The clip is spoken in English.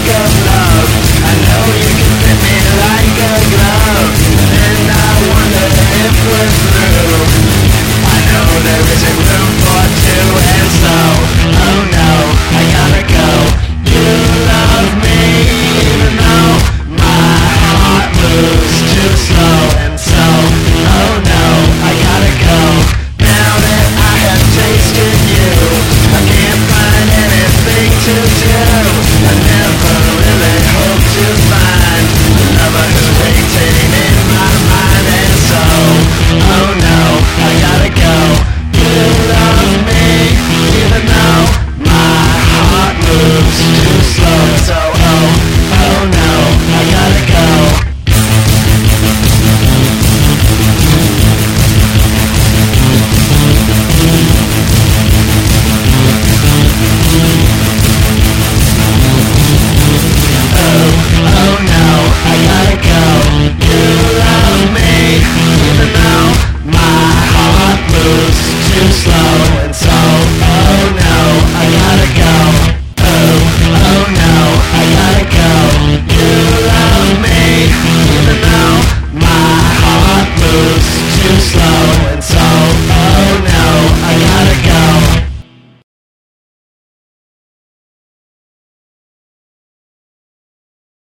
like a love. I know you can fit me like a glove, and I wonder if we're through. I know there isn't room for two, and so, oh